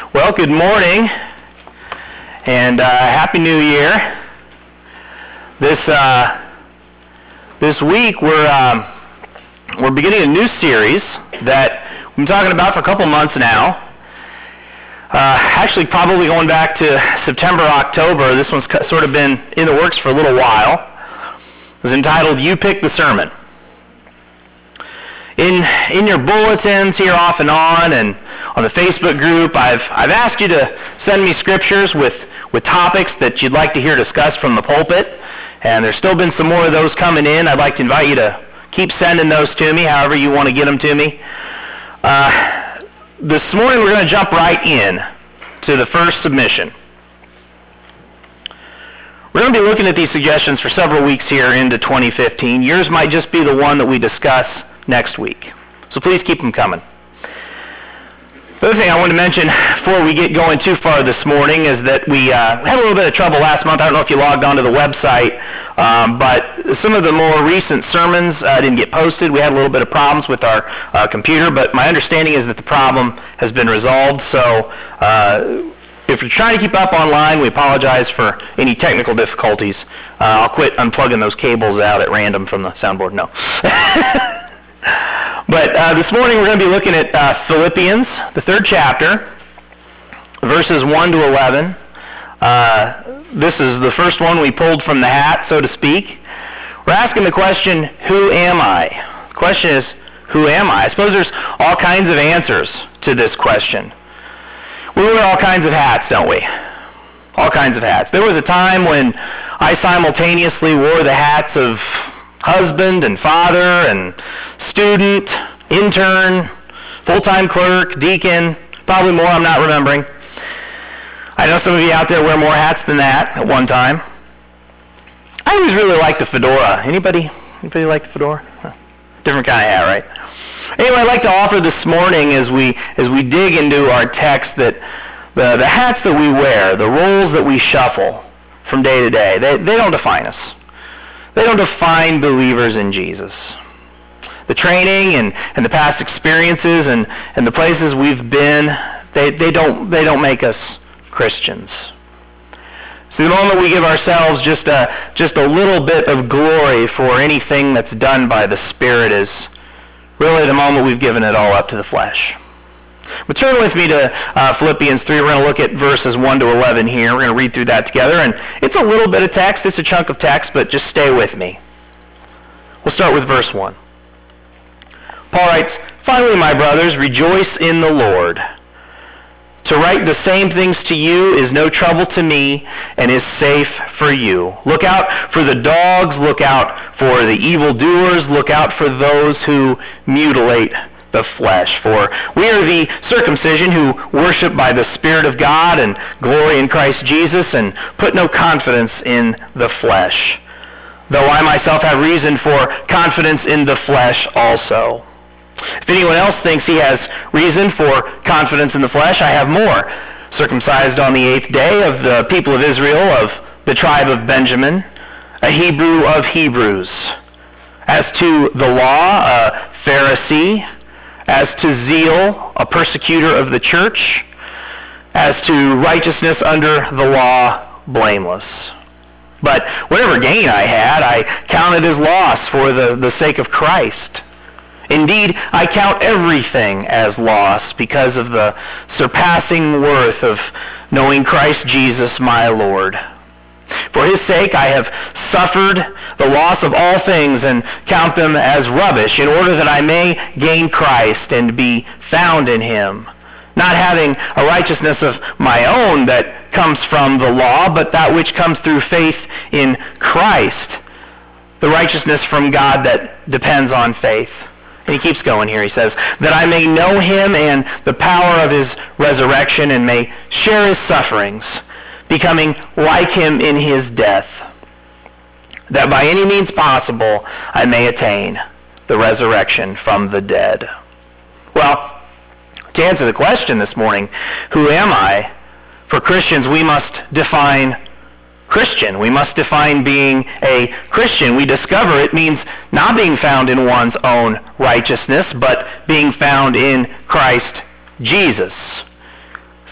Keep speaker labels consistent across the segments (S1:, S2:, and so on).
S1: Well, good morning, and Happy New Year. This week we're beginning a new series that we've been talking about for a couple months now. Actually, probably going back to September, October. This one's sort of been in the works for a little while. It's entitled "You Pick the Sermon." In your bulletins here off and on the Facebook group, I've asked you to send me scriptures with topics that you'd like to hear discussed from the pulpit, and there's still been some more of those coming in. I'd like to invite you to keep sending those to me, however you want to get them to me. This morning we're going to jump right in to the first submission. We're going to be looking at these suggestions for several weeks here into 2015. Yours might just be the one that we discuss next week. So please keep them coming. The other thing I want to mention before we get going too far this morning is that we had a little bit of trouble last month. I don't know if you logged onto the website, but some of the more recent sermons didn't get posted. We had a little bit of problems with our computer, but my understanding is that the problem has been resolved. So if you're trying to keep up online, we apologize for any technical difficulties. I'll quit unplugging those cables out at random from the soundboard. No. But this morning we're going to be looking at Philippians, the 3rd chapter, verses 1 to 11. This is the first one we pulled from the hat, so to speak. We're asking the question, who am I? The question is, who am I? I suppose there's all kinds of answers to this question. We wear all kinds of hats, don't we? All kinds of hats. There was a time when I simultaneously wore the hats of husband and father and student, intern, full-time clerk, deacon, probably more, I'm not remembering. I know some of you out there wear more hats than that at one time. I always really liked the fedora. Anybody like the fedora? Different kind of hat, right? Anyway, I'd like to offer this morning as we dig into our text that the hats that we wear, the roles that we shuffle from day to day, they don't define us. They don't define believers in Jesus. The training and the past experiences and the places we've been, they don't make us Christians. See, the moment we give ourselves just a little bit of glory for anything that's done by the Spirit is really the moment we've given it all up to the flesh. But turn with me to Philippians 3. We're going to look at verses 1 to 11 here. We're going to read through that together. And it's a little bit of text. It's a chunk of text, but just stay with me. We'll start with verse 1. Paul writes, "Finally, my brothers, rejoice in the Lord. To write the same things to you is no trouble to me and is safe for you. Look out for the dogs. Look out for the evildoers. Look out for those who mutilate the flesh. For we are the circumcision who worship by the Spirit of God and glory in Christ Jesus and put no confidence in the flesh. Though I myself have reason for confidence in the flesh also. If anyone else thinks he has reason for confidence in the flesh, I have more. Circumcised on the 8th day, of the people of Israel, of the tribe of Benjamin, a Hebrew of Hebrews. As to the law, a Pharisee. As to zeal, a persecutor of the church. As to righteousness under the law, blameless. But whatever gain I had, I counted as loss for the sake of Christ. Indeed, I count everything as loss because of the surpassing worth of knowing Christ Jesus my Lord. For his sake I have suffered the loss of all things and count them as rubbish, in order that I may gain Christ and be found in him, not having a righteousness of my own that comes from the law, but that which comes through faith in Christ, the righteousness from God that depends on faith." And he keeps going here. He says, "That I may know him and the power of his resurrection and may share his sufferings, becoming like him in his death, that by any means possible I may attain the resurrection from the dead." Well, to answer the question this morning, who am I? For Christians, we must define Christian. We must define being a Christian. We discover it means not being found in one's own righteousness, but being found in Christ Jesus.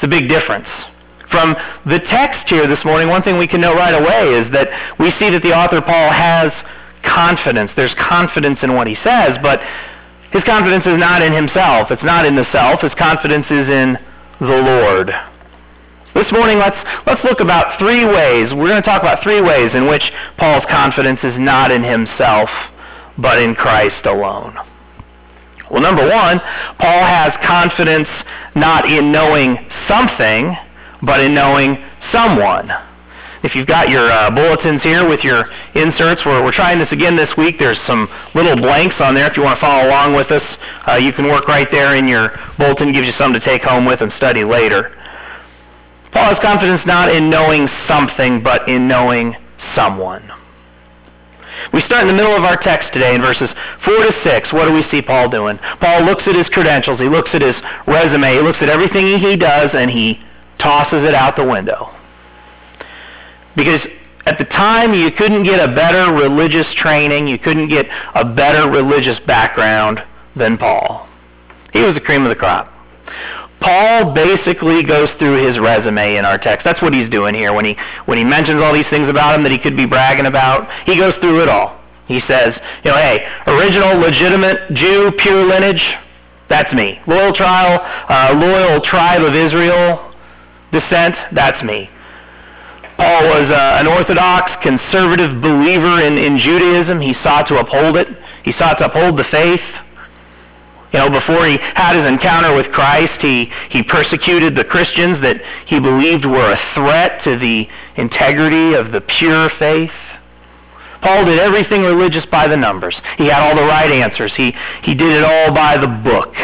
S1: It's a big difference. From the text here this morning, one thing we can know right away is that we see that the author Paul has confidence. There's confidence in what he says, but his confidence is not in himself. It's not in the self. His confidence is in the Lord. This morning, let's look about 3 ways. We're going to talk about 3 ways in which Paul's confidence is not in himself, but in Christ alone. Well, number 1, Paul has confidence not in knowing something, but in knowing someone. If you've got your bulletins here with your inserts, we're trying this again this week. There's some little blanks on there. If you want to follow along with us, you can work right there in your bulletin. It gives you something to take home with and study later. Paul has confidence not in knowing something, but in knowing someone. We start in the middle of our text today in verses 4 to 6. What do we see Paul doing? Paul looks at his credentials. He looks at his resume. He looks at everything he does, and he tosses it out the window. Because at the time, you couldn't get a better religious training. You couldn't get a better religious background than Paul. He was the cream of the crop. Paul basically goes through his resume in our text. That's what he's doing here. When he mentions all these things about him that he could be bragging about, he goes through it all. He says, hey, original, legitimate Jew, pure lineage, that's me. Loyal tribe of Israel descent, that's me. Paul was an Orthodox, conservative believer in Judaism. He sought to uphold it. He sought to uphold the faith. Before he had his encounter with Christ, he persecuted the Christians that he believed were a threat to the integrity of the pure faith. Paul did everything religious by the numbers. He had all the right answers. He did it all by the book.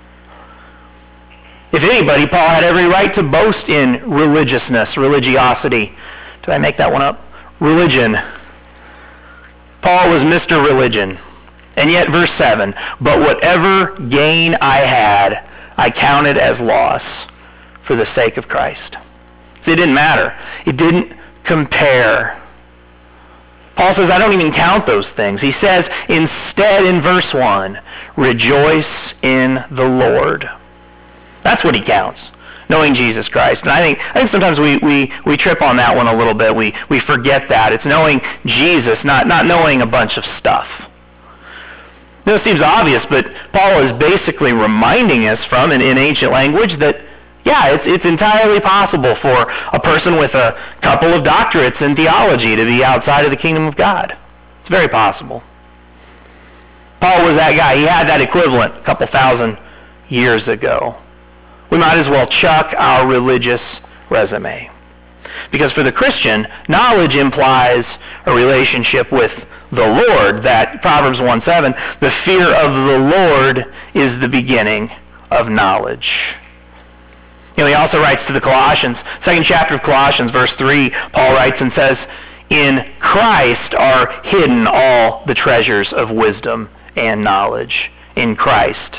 S1: If anybody, Paul had every right to boast in religiousness, religiosity. Did I make that one up? Religion. Paul was Mr. Religion. And yet, verse 7, but whatever gain I had, I counted as loss for the sake of Christ. See, it didn't matter. It didn't compare. Paul says, I don't even count those things. He says, instead, in verse 1, rejoice in the Lord. That's what he counts, knowing Jesus Christ. And I think sometimes we trip on that one a little bit. We forget that. It's knowing Jesus, not knowing a bunch of stuff. It seems obvious, but Paul is basically reminding us from, in ancient language, that, it's entirely possible for a person with a couple of doctorates in theology to be outside of the kingdom of God. It's very possible. Paul was that guy. He had that equivalent a couple thousand years ago. We might as well chuck our religious resume. Because for the Christian, knowledge implies a relationship with the Lord. That Proverbs 1:7, the fear of the Lord is the beginning of knowledge. He also writes to the Colossians, 2nd chapter of Colossians, verse 3, Paul writes and says, in Christ are hidden all the treasures of wisdom and knowledge. In Christ.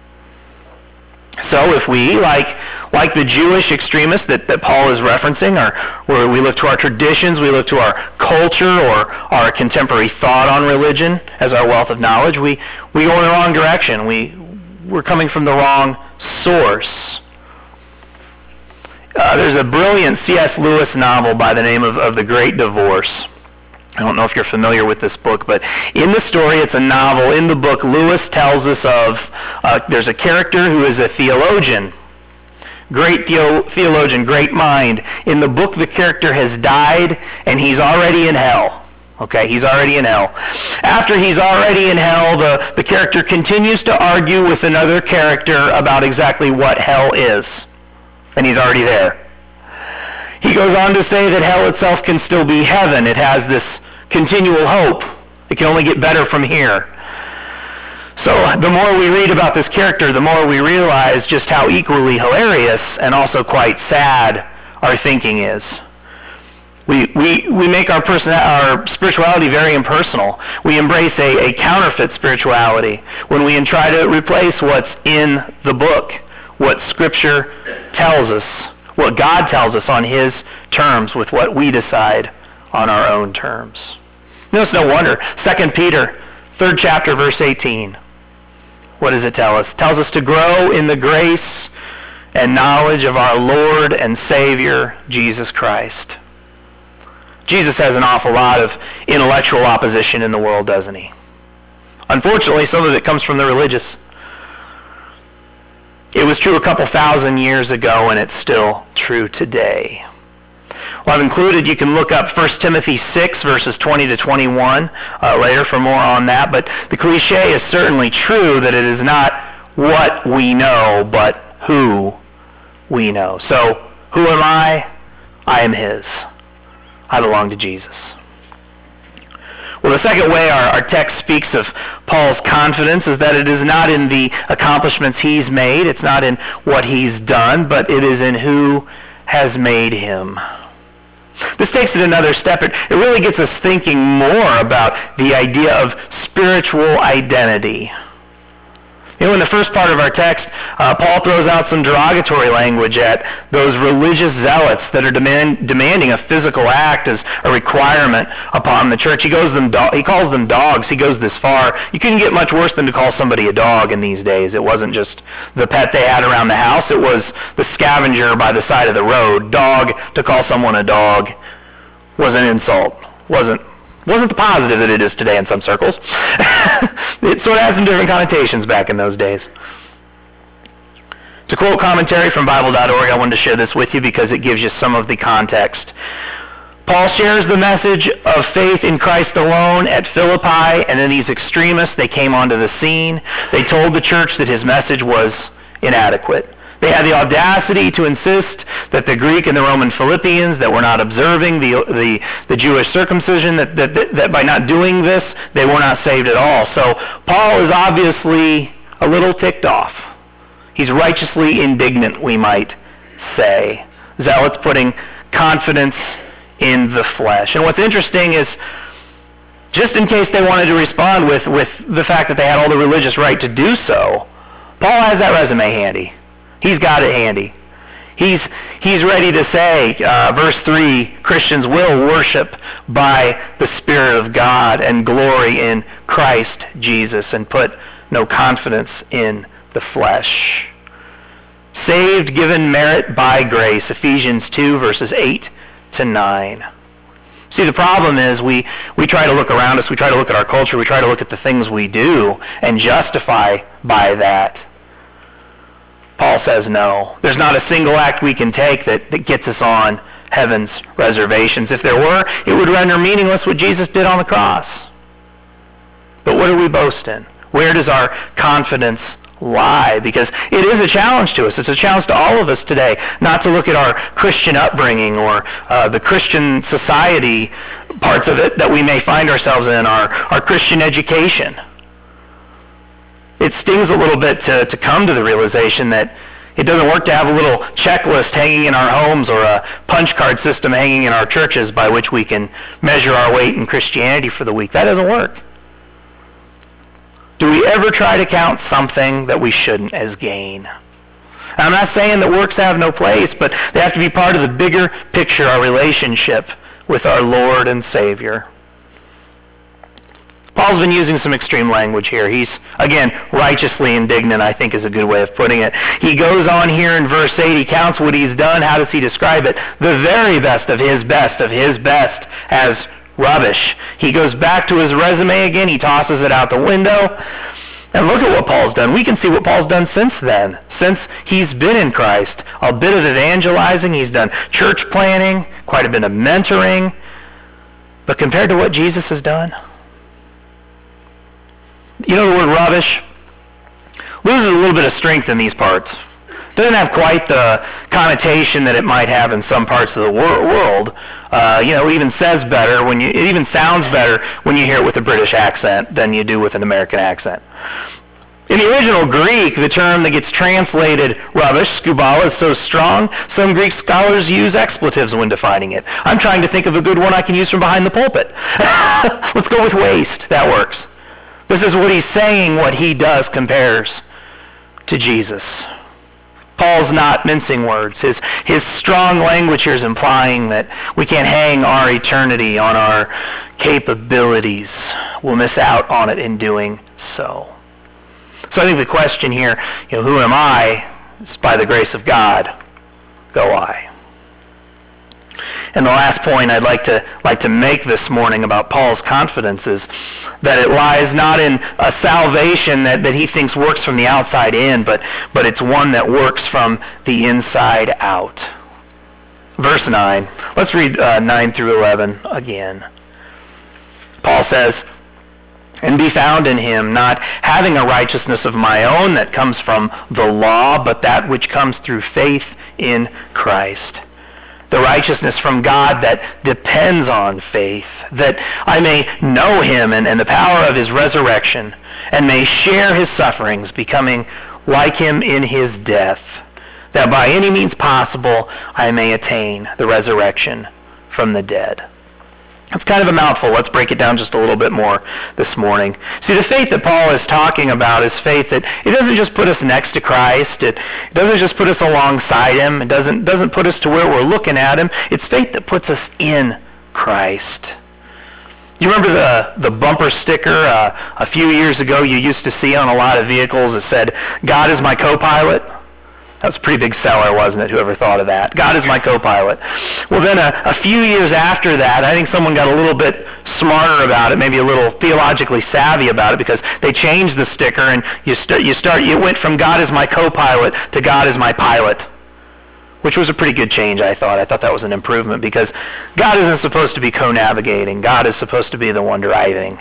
S1: So if we, like the Jewish extremists that Paul is referencing, or where we look to our traditions, we look to our culture or our contemporary thought on religion as our wealth of knowledge, we go in the wrong direction. We're coming from the wrong source. There's a brilliant C.S. Lewis novel by the name of The Great Divorce. I don't know if you're familiar with this book, but in the story, it's a novel. In the book, Lewis tells us of, there's a character who is a theologian. Great theologian, great mind. In the book, the character has died, and he's already in hell. Okay, he's already in hell. After he's already in hell, the character continues to argue with another character about exactly what hell is. And he's already there. He goes on to say that hell itself can still be heaven. It has this continual hope. It can only get better from here. So the more we read about this character, the more we realize just how equally hilarious and also quite sad our thinking is. We make our spirituality very impersonal. We embrace a counterfeit spirituality when we try to replace what's in the book, what Scripture tells us, what God tells us on His terms with what we decide on our own terms. It's no wonder. 2 Peter, 3rd chapter, verse 18. What does it tell us? It tells us to grow in the grace and knowledge of our Lord and Savior, Jesus Christ. Jesus has an awful lot of intellectual opposition in the world, doesn't he? Unfortunately, some of it comes from the religious. It was true a couple thousand years ago, and it's still true today. Well, I've included, you can look up 1 Timothy 6, verses 20 to 21 later for more on that, but the cliche is certainly true that it is not what we know, but who we know. So, who am I? I am his. I belong to Jesus. Well, the second way our text speaks of Paul's confidence is that it is not in the accomplishments he's made, it's not in what he's done, but it is in who has made him. This takes it another step. It really gets us thinking more about the idea of spiritual identity. You know, in the first part of our text, Paul throws out some derogatory language at those religious zealots that are demanding a physical act as a requirement upon the church. He calls them dogs. He goes this far. You couldn't get much worse than to call somebody a dog in these days. It wasn't just the pet they had around the house. It was the scavenger by the side of the road. Dog, to call someone a dog was an insult. Wasn't the positive that it is today in some circles. It sort of had some different connotations back in those days. To quote commentary from Bible.org, I wanted to share this with you because it gives you some of the context. Paul shares the message of faith in Christ alone at Philippi, and then these extremists, they came onto the scene. They told the church that his message was inadequate. They had the audacity to insist that the Greek and the Roman Philippians that were not observing the Jewish circumcision, that by not doing this, they were not saved at all. So Paul is obviously a little ticked off. He's righteously indignant, we might say. Zealots putting confidence in the flesh. And what's interesting is, just in case they wanted to respond with the fact that they had all the religious right to do so, Paul has that resume handy. He's got it handy. He's ready to say, verse 3, Christians will worship by the Spirit of God and glory in Christ Jesus and put no confidence in the flesh. Saved, given merit by grace, Ephesians 2, verses 8 to 9. See, the problem is we try to look around us, we try to look at our culture, we try to look at the things we do and justify by that. Paul says no. There's not a single act we can take that gets us on heaven's reservations. If there were, it would render meaningless what Jesus did on the cross. But what do we boast in? Where does our confidence lie? Because it is a challenge to us. It's a challenge to all of us today not to look at our Christian upbringing or the Christian society parts of it that we may find ourselves in, our Christian education. It stings a little bit to come to the realization that it doesn't work to have a little checklist hanging in our homes or a punch card system hanging in our churches by which we can measure our weight in Christianity for the week. That doesn't work. Do we ever try to count something that we shouldn't as gain? I'm not saying that works have no place, but they have to be part of the bigger picture, our relationship with our Lord and Savior. Paul's been using some extreme language here. He's, again, righteously indignant, I think is a good way of putting it. He goes on here in verse 8, he counts what he's done. How does he describe it? The very best of his best as rubbish. He goes back to his resume again. He tosses it out the window. And look at what Paul's done. We can see what Paul's done since then, since he's been in Christ. A bit of evangelizing. He's done church planning, quite a bit of mentoring. But compared to what Jesus has done, you know the word rubbish loses a little bit of strength in these parts. It doesn't have quite the connotation that it might have in some parts of the world. It even says better it even sounds better when you hear it with a British accent than you do with an American accent. In the original Greek, the term that gets translated rubbish, skubala, is so strong, some Greek scholars use expletives when defining it. I'm trying to think of a good one I can use from behind the pulpit. Let's go with waste. That works. This is what he's saying, what he does compares to Jesus. Paul's not mincing words. His strong language here is implying that we can't hang our eternity on our capabilities. We'll miss out on it in doing so. So I think the question here, who am I? It's by the grace of God go I. And the last point I'd like to make this morning about Paul's confidence is that it lies not in a salvation that he thinks works from the outside in, but it's one that works from the inside out. Verse 9. Let's read 9 through 11 again. Paul says, "And be found in him, not having a righteousness of my own that comes from the law, but that which comes through faith in Christ. The righteousness from God that depends on faith, that I may know him and the power of his resurrection, and may share his sufferings, becoming like him in his death, that by any means possible I may attain the resurrection from the dead." It's kind of a mouthful. Let's break it down just a little bit more this morning. See, the faith that Paul is talking about is faith that it doesn't just put us next to Christ. It doesn't just put us alongside him. It doesn't put us to where we're looking at him. It's faith that puts us in Christ. You remember the bumper sticker a few years ago you used to see on a lot of vehicles that said, "God is my co-pilot"? That was a pretty big seller, wasn't it? Whoever thought of that? God is my co-pilot. Well, then a few years after that, I think someone got a little bit smarter about it, maybe a little theologically savvy about it, because they changed the sticker, and you went from "God is my co-pilot" to "God is my pilot," which was a pretty good change, I thought. I thought that was an improvement, because God isn't supposed to be co-navigating. God is supposed to be the one driving.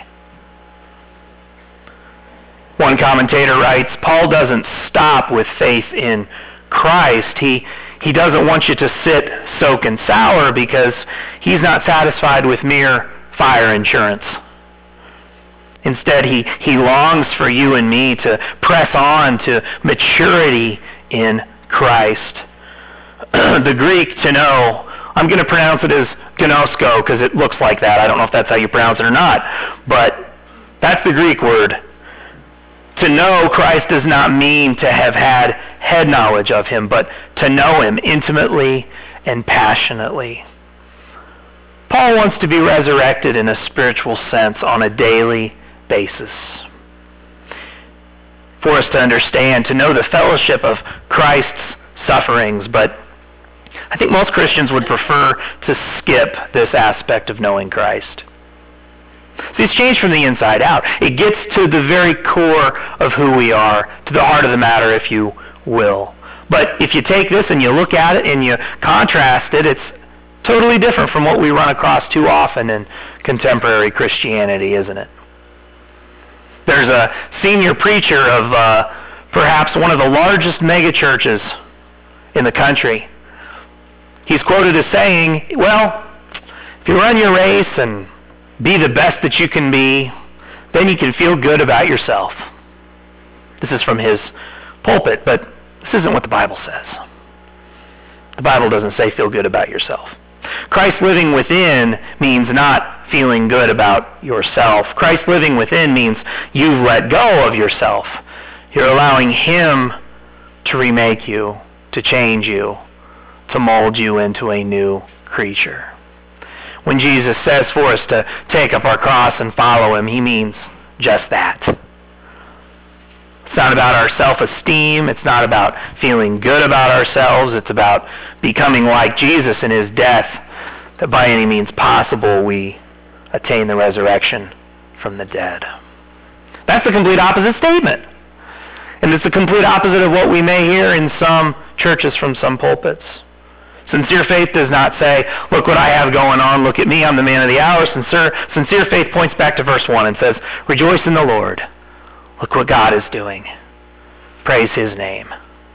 S1: One commentator writes, Paul doesn't stop with faith in Christ. He doesn't want you to sit, soak, and sour, because he's not satisfied with mere fire insurance. Instead, he longs for you and me to press on to maturity in Christ. The Greek "to know," I'm going to pronounce it as gnosko because it looks like that. I don't know if that's how you pronounce it or not, but that's the Greek word. To know Christ does not mean to have had head knowledge of him, but to know him intimately and passionately. Paul wants to be resurrected in a spiritual sense on a daily basis. For us to understand, to know the fellowship of Christ's sufferings, but I think most Christians would prefer to skip this aspect of knowing Christ. See, it's changed from the inside out. It gets to the very core of who we are, to the heart of the matter, if you will. But if you take this and you look at it and you contrast it, it's totally different from what we run across too often in contemporary Christianity, isn't it? There's a senior preacher of perhaps one of the largest megachurches in the country. He's quoted as saying, well, if you run your race and be the best that you can be, then you can feel good about yourself. This is from his pulpit, but this isn't what the Bible says. The Bible doesn't say feel good about yourself. Christ living within means not feeling good about yourself. Christ living within means you've let go of yourself. You're allowing him to remake you, to change you, to mold you into a new creature. When Jesus says for us to take up our cross and follow him, he means just that. It's not about our self-esteem. It's not about feeling good about ourselves. It's about becoming like Jesus in his death, that by any means possible we attain the resurrection from the dead. That's the complete opposite statement. And it's the complete opposite of what we may hear in some churches from some pulpits. Sincere faith does not say, look what I have going on, look at me, I'm the man of the hour. Sincere faith points back to verse 1 and says, rejoice in the Lord. Look what God is doing. Praise his name.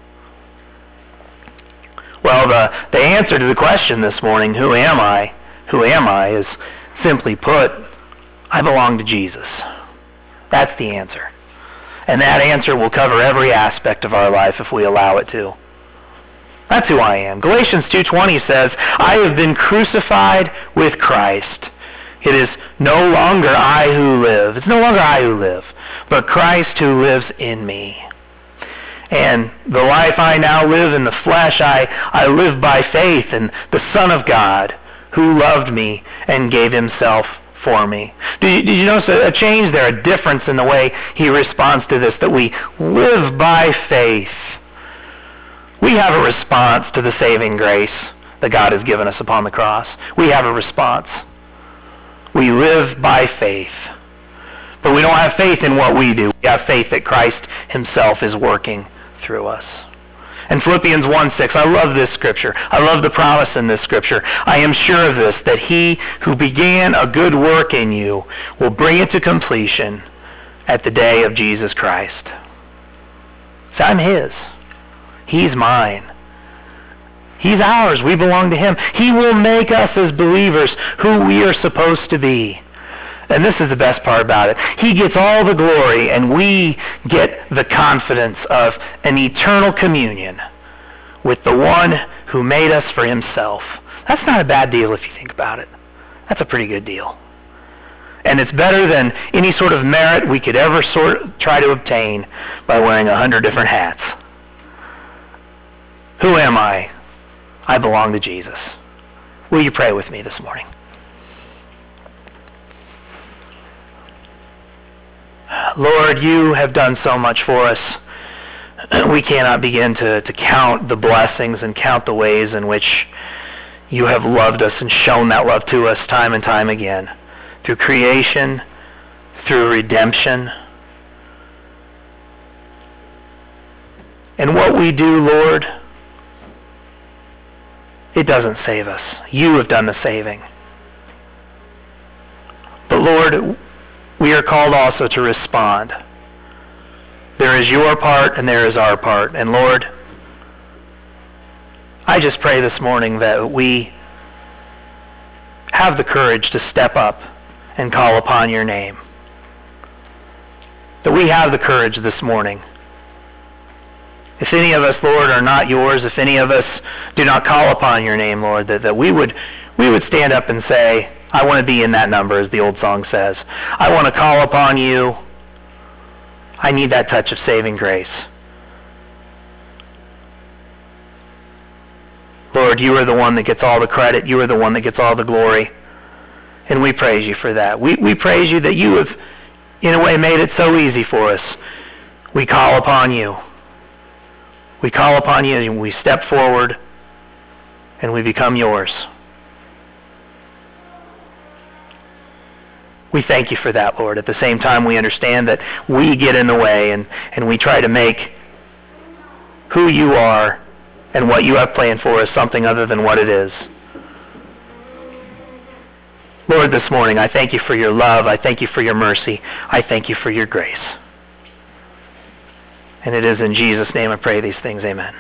S1: Well, the answer to the question this morning, who am I? Who am I? Is simply put, I belong to Jesus. That's the answer. And that answer will cover every aspect of our life if we allow it to. That's who I am. Galatians 2:20 says, I have been crucified with Christ. It is no longer I who live. It's no longer I who live, but Christ who lives in me. And the life I now live in the flesh, I live by faith in the Son of God who loved me and gave himself for me. Did you notice a change there, a difference in the way he responds to this, that we live by faith? We have a response to the saving grace that God has given us upon the cross. We have a response. We live by faith. But we don't have faith in what we do. We have faith that Christ himself is working through us. In Philippians 1:6, I love this scripture. I love the promise in this scripture. I am sure of this, that he who began a good work in you will bring it to completion at the day of Jesus Christ. So I'm his. He's mine. He's ours. We belong to him. He will make us as believers who we are supposed to be. And this is the best part about it. He gets all the glory, and we get the confidence of an eternal communion with the one who made us for himself. That's not a bad deal if you think about it. That's a pretty good deal. And it's better than any sort of merit we could ever try to obtain by wearing 100 different hats. Who am I? I belong to Jesus. Will you pray with me this morning? Lord, you have done so much for us. We cannot begin to count the blessings and count the ways in which you have loved us and shown that love to us time and time again. Through creation, through redemption. And what we do, Lord, it doesn't save us. You have done the saving. But Lord, we are called also to respond. There is your part and there is our part. And Lord, I just pray this morning that we have the courage to step up and call upon your name. That we have the courage this morning. If any of us, Lord, are not yours, if any of us do not call upon your name, Lord, that we would stand up and say, I want to be in that number, as the old song says. I want to call upon you. I need that touch of saving grace. Lord, you are the one that gets all the credit. You are the one that gets all the glory. And we praise you for that. We praise you that you have, in a way, made it so easy for us. We call upon you. We call upon you and we step forward and we become yours. We thank you for that, Lord. At the same time, we understand that we get in the way and we try to make who you are and what you have planned for us something other than what it is. Lord, this morning, I thank you for your love. I thank you for your mercy. I thank you for your grace. And it is in Jesus' name I pray these things. Amen.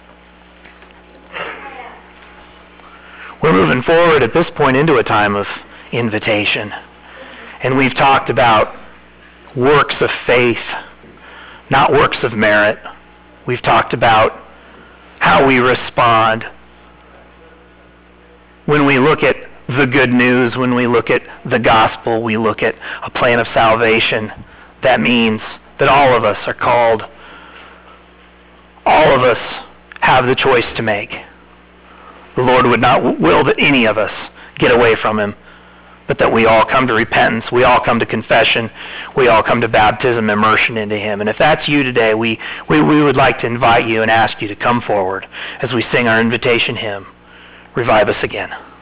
S1: We're moving forward at this point into a time of invitation. And we've talked about works of faith, not works of merit. We've talked about how we respond when we look at the good news, when we look at the gospel, we look at a plan of salvation. That means that all of us are called. All of us have the choice to make. The Lord would not will that any of us get away from him, but that we all come to repentance, we all come to confession, we all come to baptism, immersion into him. And if that's you today, we would like to invite you and ask you to come forward as we sing our invitation hymn, Revive Us Again.